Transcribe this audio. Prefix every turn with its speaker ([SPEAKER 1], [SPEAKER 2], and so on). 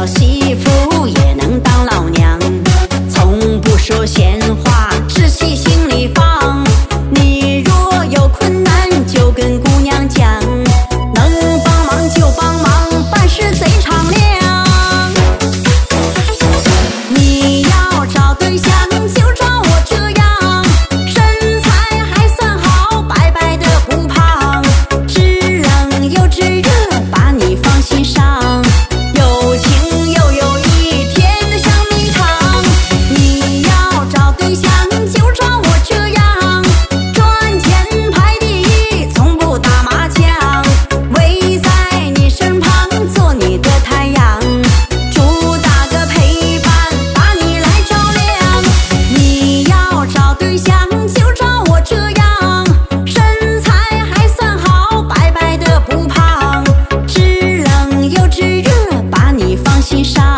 [SPEAKER 1] 小媳妇也能当老娘，从不说闲话，只细心里放。你若有困难就跟姑娘讲，能帮忙就帮忙，办事贼敞亮。你要找对象就找我这样，身材还算好，白白的不胖，知冷又知热，把你放心上，有情又有义，甜得像蜜糖。你要找对象就找我这样，赚钱排第一，从不打麻将，围在你身旁做你的太阳，主打个陪伴，把你来照亮。你要找对象就找我这样，身材还算好，白白的不胖，知冷又知热，把你放心上。